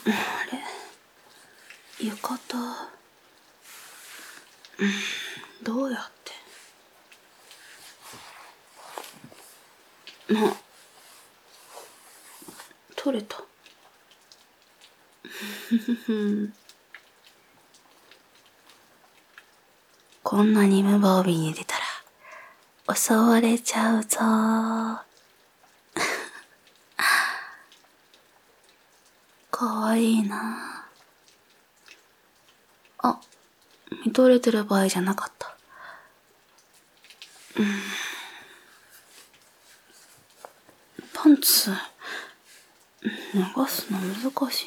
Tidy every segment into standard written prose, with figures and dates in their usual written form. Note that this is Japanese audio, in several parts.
あれ、浴衣、どうやって。取れた。こんなに無防備に出たら襲われちゃうぞかわいいなあ。見とれてる場合じゃなかった。パンツ脱がすの難しい。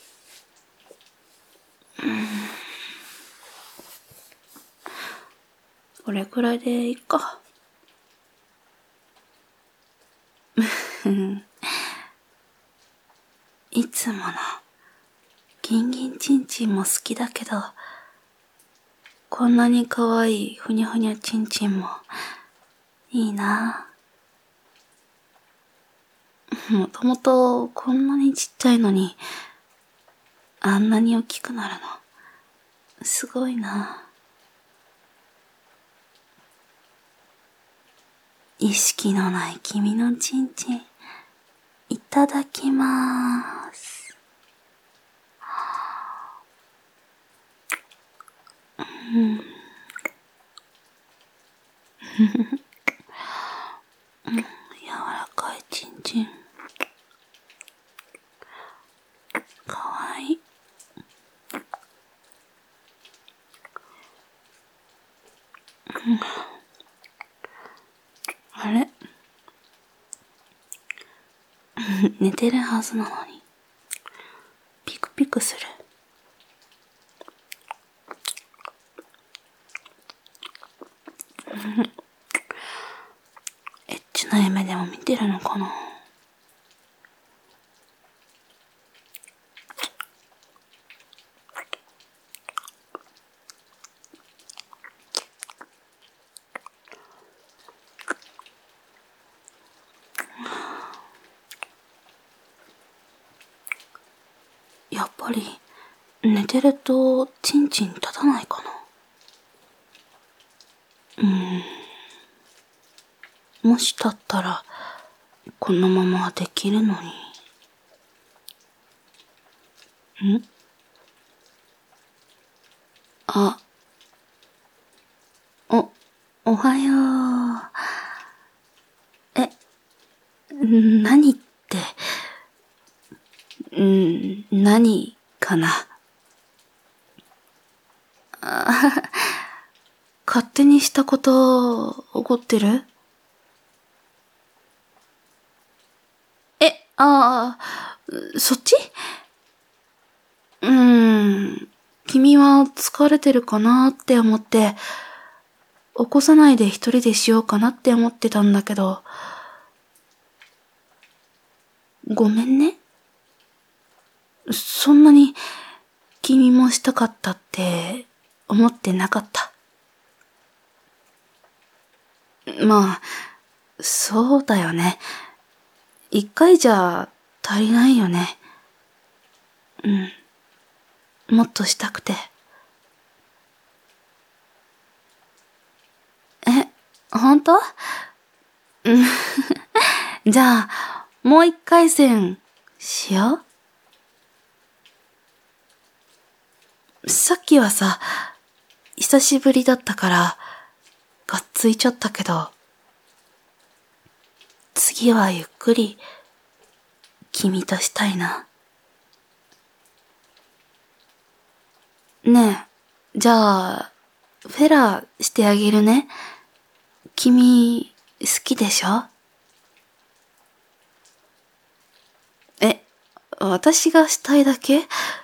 これくらいでいいか。いつものギンギンチンチンも好きだけど、こんなに可愛いふにゃふにゃチンチンもいいな。もともとこんなにちっちゃいのに、あんなに大きくなるの、すごいな。意識のない君のチンチン、いただきまーす。柔らかいチンチン。かわいい。あれ寝てるはずなのに、ピクピクする。エッチな夢でも見てるのかな。やっぱり寝てるとチンチン立たないかな。もし立ったらこのままできるのに。あ、おはよう。何って、何かな。勝手にしたこと怒ってる？そっち？君は疲れてるかなって思って、起こさないで一人でしようかなって思ってたんだけど、ごめんね。そんなに君もしたかったって思ってなかった。まあ、そうだよね。一回じゃ足りないよね。もっとしたくて。本当？じゃあ、もう一回戦しよう。さっきはさ、久しぶりだったから、がっついちゃったけど、次はゆっくり、君としたいな。ねえ、じゃあ、フェラしてあげるね。君、好きでしょ？私がしたいだけ？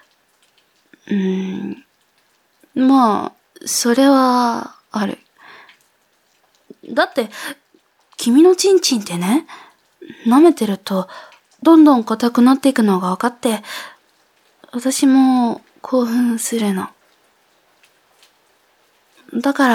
まあ、それは、ある。だって、君のチンチンってね、舐めてると、どんどん硬くなっていくのが分かって、私も興奮するの。だから、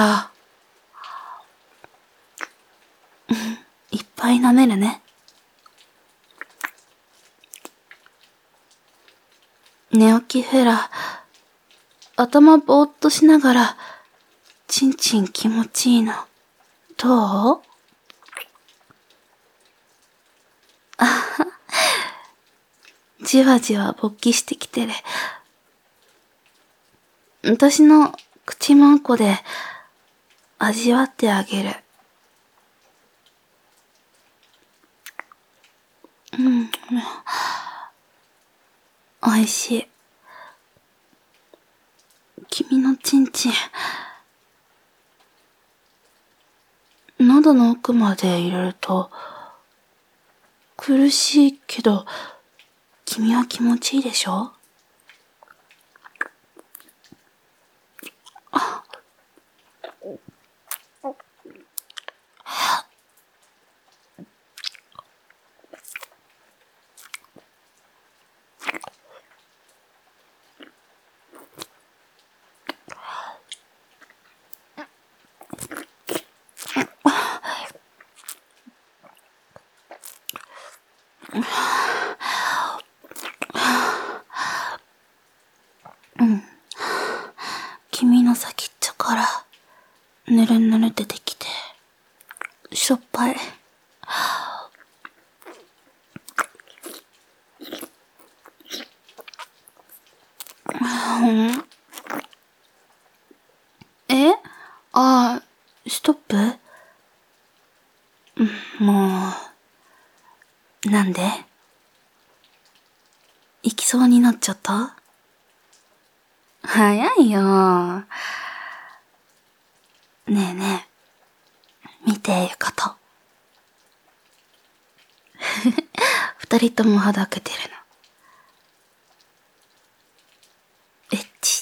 いっぱい舐めるね。 寝起きフェラ。頭ぼーっとしながら、チンチン気持ちいいの。どう？じわじわ勃起してきてる。私の口まんこで味わってあげる。おいしい。君のチンチン。喉の奥まで入れると、苦しいけど、君は気持ちいいでしょ？君の先っちょから、ぬるぬる出てきて、しょっぱい。え？ストップ？もう、なんで？行きそうになっちゃった？早いよ。ねえねえ、見て、浴衣。二人ともはだけてるの。エッチ。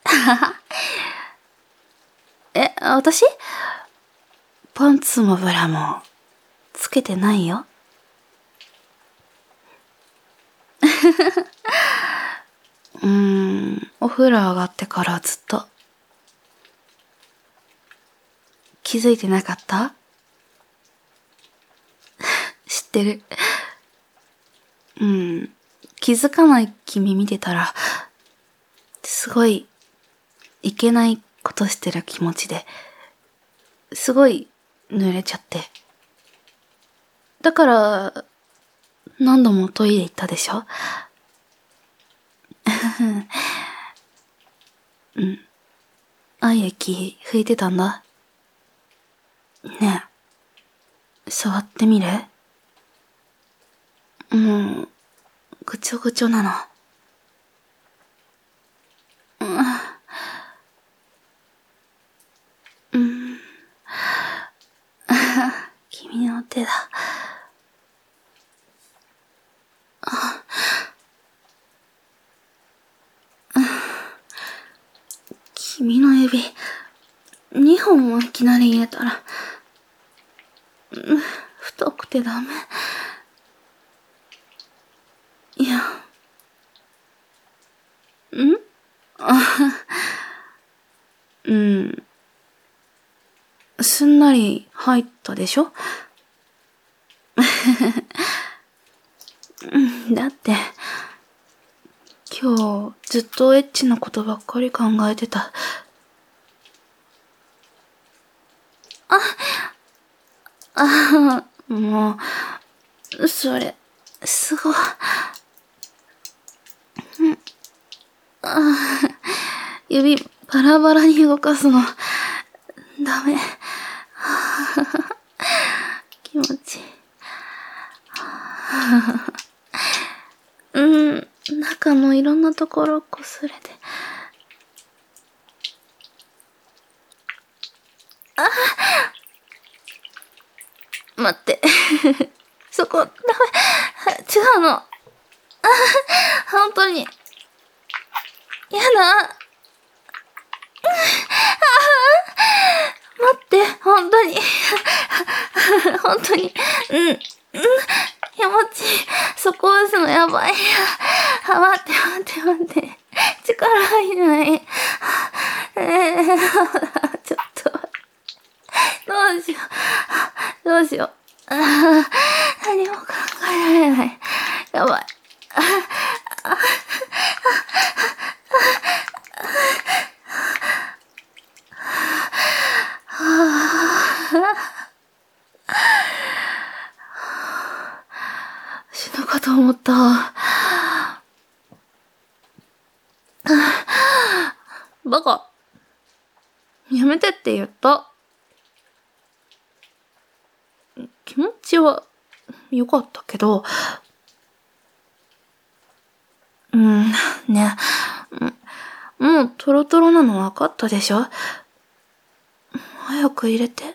私？パンツもブラも、つけてないよ。お風呂上がってからずっと。気づいてなかった？知ってる。気づかない君見てたら、すごい、いけないことしてる気持ちで、すごい濡れちゃって。だから、何度もトイレ行ったでしょ？液拭いてたんだ。ねえ、触ってみる？もう、ぐちょぐちょなの。君の手だ。君の指、2本もいきなり入れたら、太くてダメ。いや、すんなり入ったでしょ？だって、今日ずっとエッチなことばっかり考えてた。もう、それ、すごい。指バラバラに動かすの、ダメ。気持ちいい。中のいろんなところこすれて。待って。そこ、ダメ。違うの。本当に。やだ。待って、本当に。本当に。気持ちいい。そこ押すのやばい。待って。力入んない。ちょっと。どうしよう。何も考えられない。やばい。 死ぬかと思った。バカ。やめてって言った。気持ちは良かったけど、ね、もうトロトロなの分かったでしょ？早く入れて。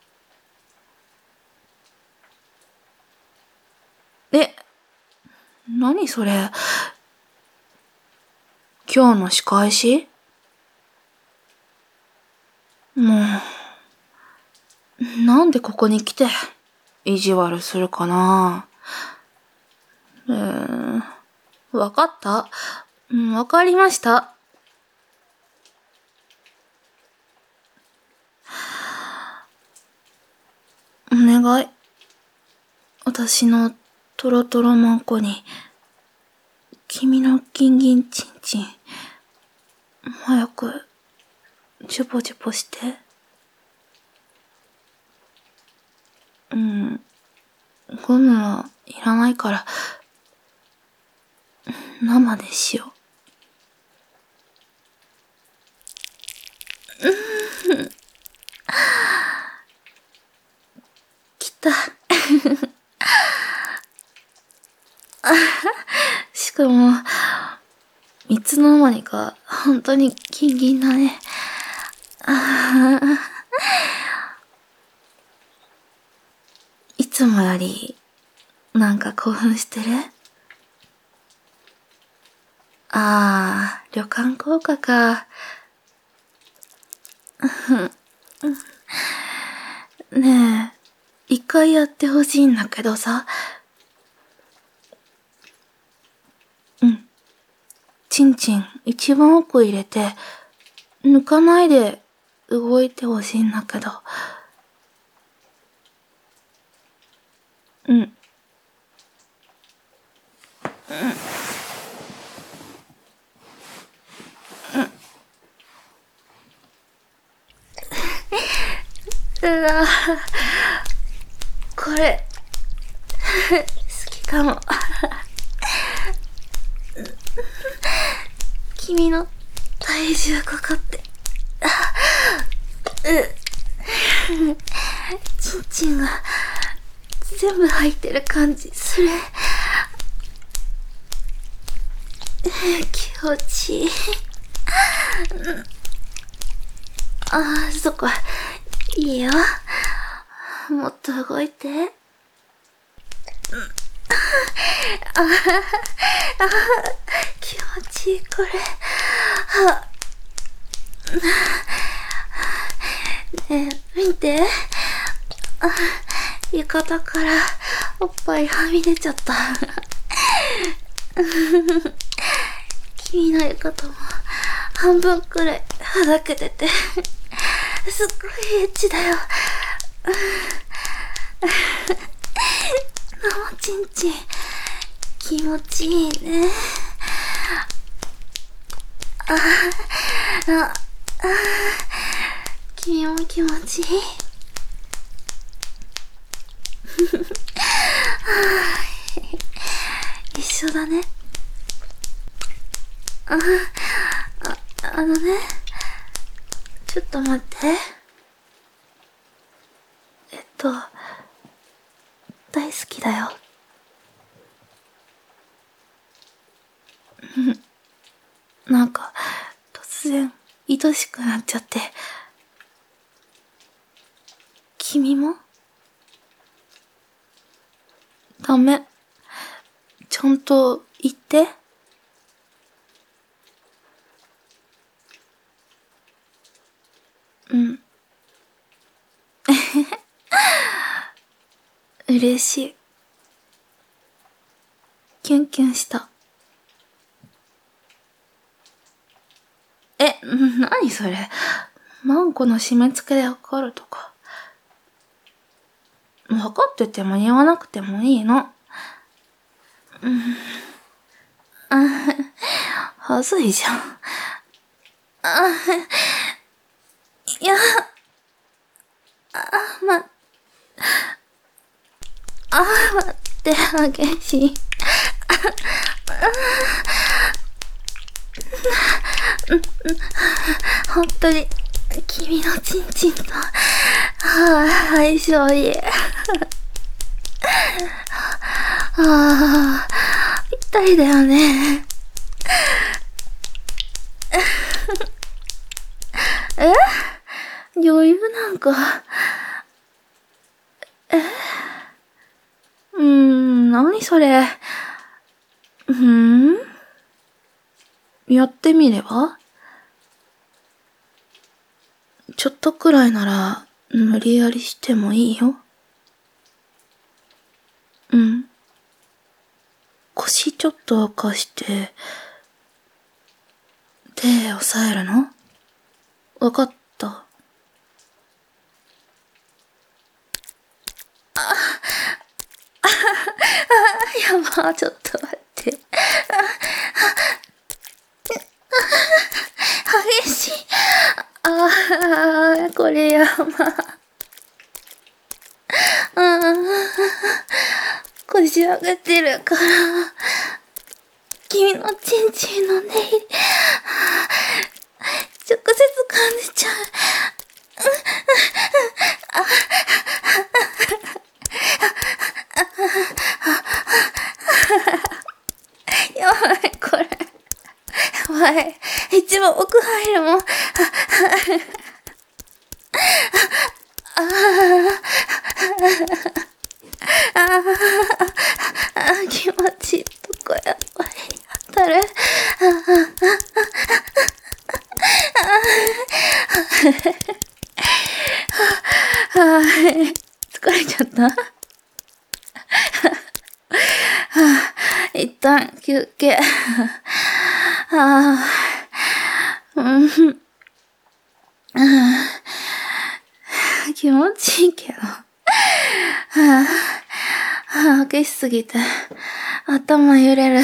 何それ？今日の仕返し？もう、なんでここに来て、意地悪するかな？わかった。わかりました。お願い。私のトロトロマンコに、君のギンギンチンチン、早く、ジュポジュポして。ゴムはいらないから、生でしよう。来た。しかも、いつの間にか、本当にギンギンだね。いつもより、なんか興奮してる？旅館効果か。ねえ、一回やってほしいんだけどさ。チンチン一番奥入れて、抜かないで動いてほしいんだけど。うわぁ、これ、好きかも。君の体重かかって。チンチンが全部入ってる感じする。気持ちいい。そっか。いいよ。もっと動いて。気持ちいい、これ。ねえ、見て。浴衣からおっぱいはみ出ちゃった。君の浴衣も半分くらいはだけてて、すっごいエッチだよ。生チンチン、気持ちいいね。君も気持ちいい。一緒だね。ね、ちょっと待って。大好きだよ。なんか、突然、愛しくなっちゃって。君も？ダメ。ちゃんと言って。嬉しい。キュンキュンした。何それ。マンコの締め付けでわかるとか。わかってても言わなくてもいいの。はずいじゃん。いや、待って。 激しい。本当に、君のチンチンと、相性いい。ぴったりだよね。余裕なんか。何それ。やってみれば？ちょっとくらいなら、無理やりしてもいいよ。腰ちょっと貸して、手押さえるの？わかった。やば、ちょっと待って。激しい。これやば。腰上げてるから。君のチンチンのネイリ、直接感じちゃう。やばい、これ。やばい。一番奥入るもん。気持ちいいとこやっぱり当たる。疲れちゃった。一旦休憩。気持ちいいけど。激しすぎて、頭揺れる。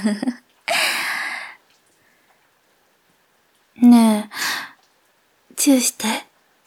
ねえ、チューして。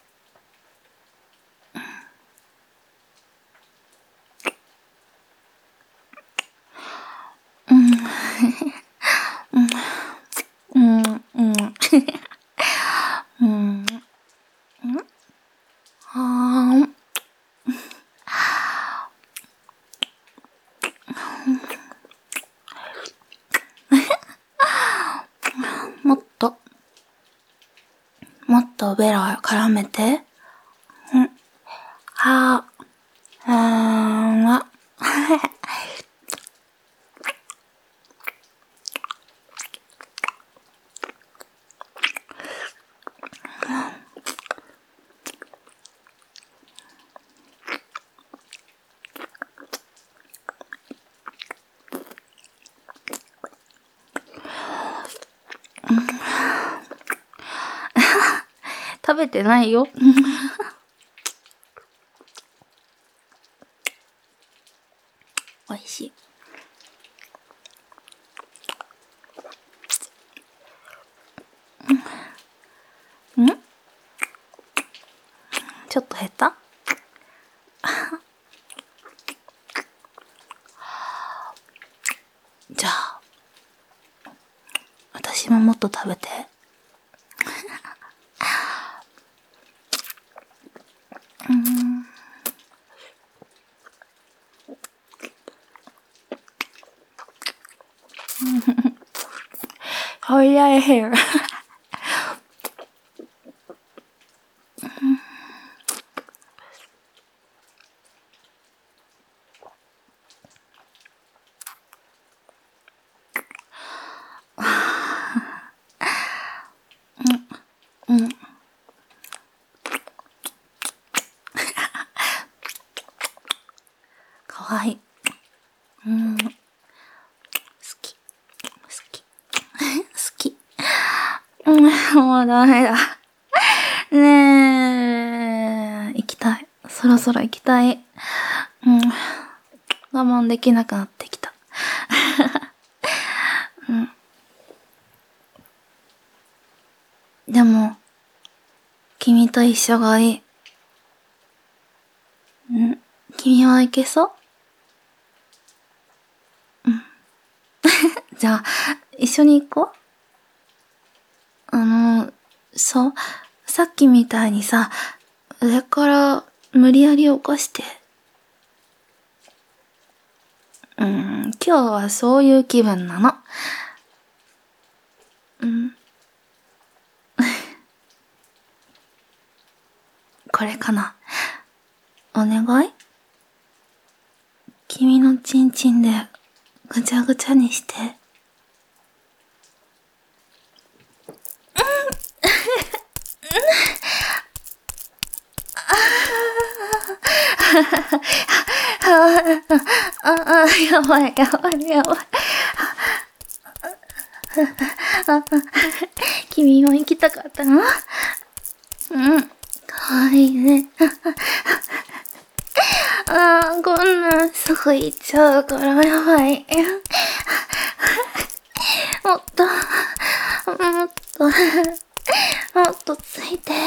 もっとベロ絡めて。食べてないよ。美味しい。ちょっと下手？じゃあ、私ももっと食べて。早いヘア。かわいい。好き。好き。もうダメだ。ねえ、行きたい。そろそろ行きたい。我慢できなくなってきた。でも、君と一緒がいい。君はいけそう？ じゃあ、一緒に行こう。さっきみたいにさ、上から無理やり起こして。今日はそういう気分なの。これかな。お願い？君のチンチンでぐちゃぐちゃにして。やばい。君も行きたかったの？かわいいね。こんなんすぐ行っちゃうからやばい。もっとついて。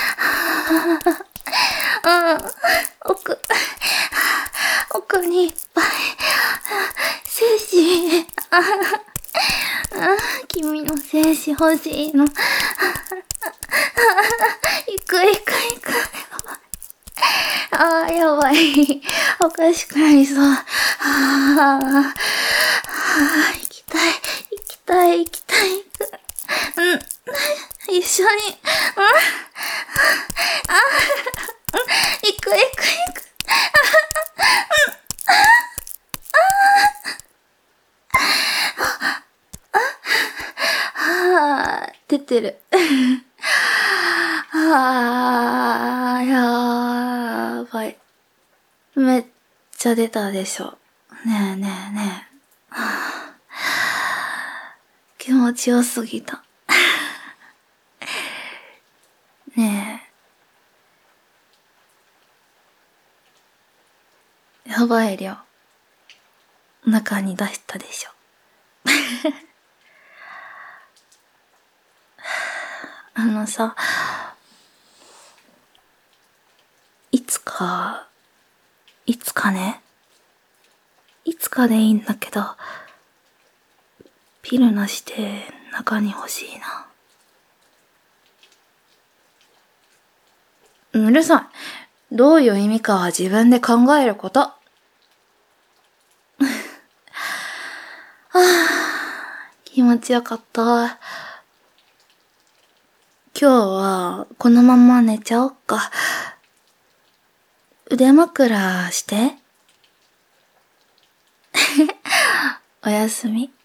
奥にいっぱい。精子。君の精子欲しいの。行く。やばい。おかしくなりそう。行きたい。一緒に。行く。出てる。やばい。めっちゃ出たでしょ。ねえ。気持ちよすぎた。ねえ。やばい量。中に出したでしょ。さ、いつかでいいんだけど、ピルなしで中に欲しいな。うるさい。どういう意味かは自分で考えること。気持ちよかった。今日はこのまま寝ちゃおっか。腕枕して。おやすみ。